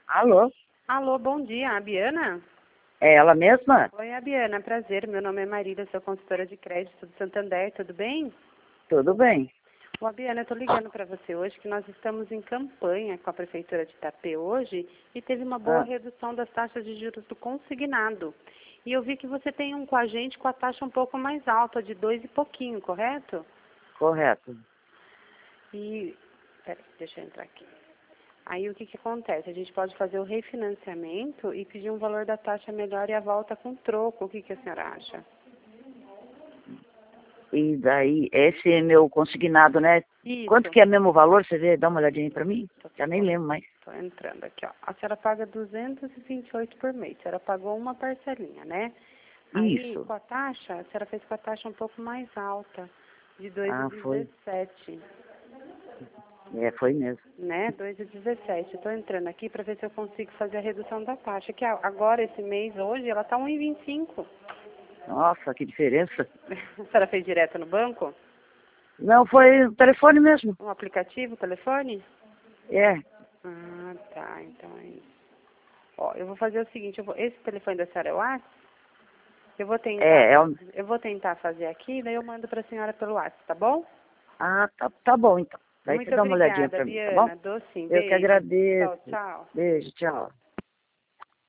Alô? Alô, bom dia, a Biana? É ela mesma? Oi, a Biana, prazer, meu nome é Marília, sou consultora de crédito do Santander, tudo bem? Tudo bem. Ô, Biana, eu tô ligando para você hoje que nós estamos em campanha com a Prefeitura de Itapê hoje e teve uma boa Ah, redução das taxas de juros do consignado. E eu vi que você tem um com a gente com a taxa um pouco mais alta, de 2 e pouquinho, correto? correto. E, peraí, deixa eu entrar aqui. Aí o que que acontece? A gente pode fazer o refinanciamento e pedir um valor da taxa melhor e a volta com troco. O que que a senhora acha? E daí, esse é meu consignado, né? Quanto Isso. que é mesmo o valor? Você vê, dá uma olhadinha aí pra mim? Já nem Tô, lembro mais. tô entrando aqui, ó. A senhora paga 228 por mês. A senhora pagou uma parcelinha, né? Aí, Isso. com a taxa, a senhora fez com a taxa um pouco mais alta, de Ah, foi. 2,17, É, foi mesmo. né? 2,17. Estou entrando aqui para ver se eu consigo fazer a redução da taxa, que agora, esse mês, hoje, ela tá 1,25. Nossa, que diferença. A senhora fez direto no banco? Não, foi o telefone mesmo. Um aplicativo, telefone? É, Ah, tá, então é isso. Ó, eu vou fazer o seguinte, esse telefone da senhora é o WhatsApp? Eu vou tentar, é o... eu vou tentar fazer aqui, daí eu mando para a senhora pelo WhatsApp, tá bom? Ah, tá bom então. Daí você Muito dá uma olhadinha obrigada, pra mim, tá bom? Biana. Dou sim. Eu que Beijo. agradeço. Tchau, tchau. Beijo, tchau.